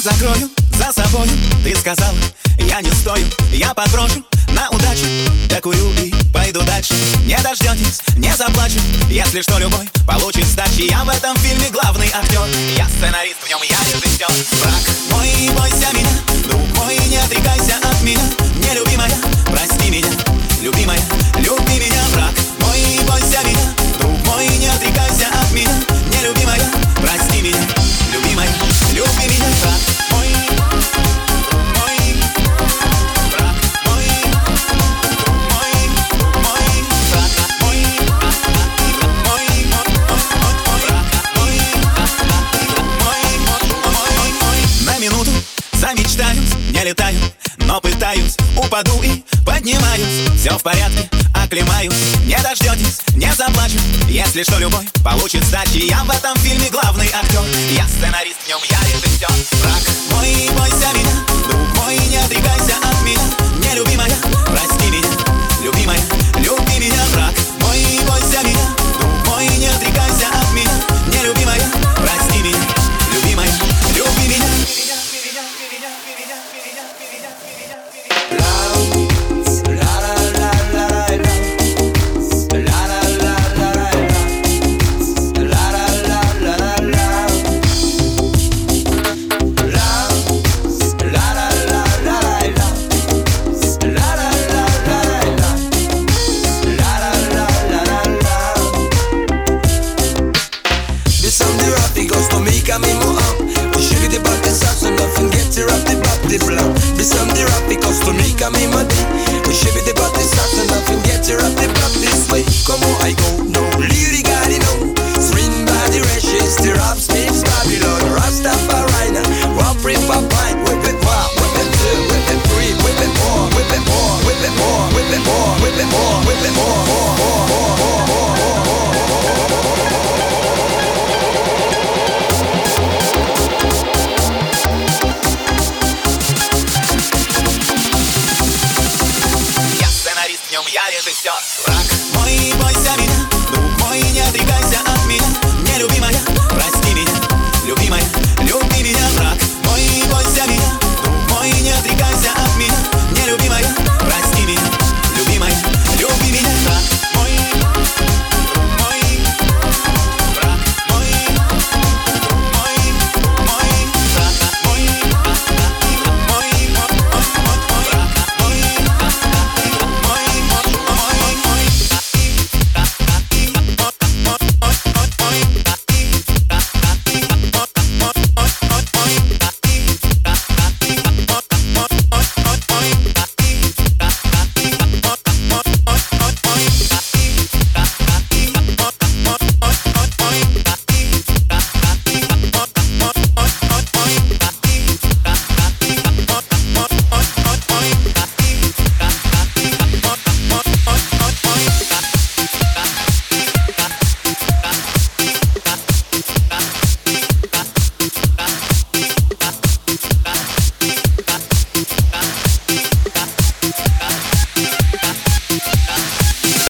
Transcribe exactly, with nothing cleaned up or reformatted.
закрою за собою. Ты сказала, я не стою, я подброшу на удачу, докурю и пойду дальше. Не дождетесь, не заплачу, если что, любой получит сдачи. Я в этом фильме главный актер, я сценарист, в нем я режиссер. Враг мой, не бойся меня, друг мой, не отрекайся от меня. Нелюбимая, прости меня, любимая, люби меня. Враг мой, не бойся меня, друг мой, не отрекайся от меня. Нелюбимая, прости меня, любимая, люби меня. Враг мой, друг мой, враг мой, друг мой, друг мой, враг мой, враг мой, враг мой. На минуту замечтаюсь, не летаю, но пытаюсь, упаду и поднимаюсь. Все в порядке, оклемаюсь, не дождетесь, не заплачу, если что, любой получит сдачи. Я в этом фильме главный актер, я сценарист, в нем я режиссер. Враг мой, не бойся меня, друг мой, не отрекайся от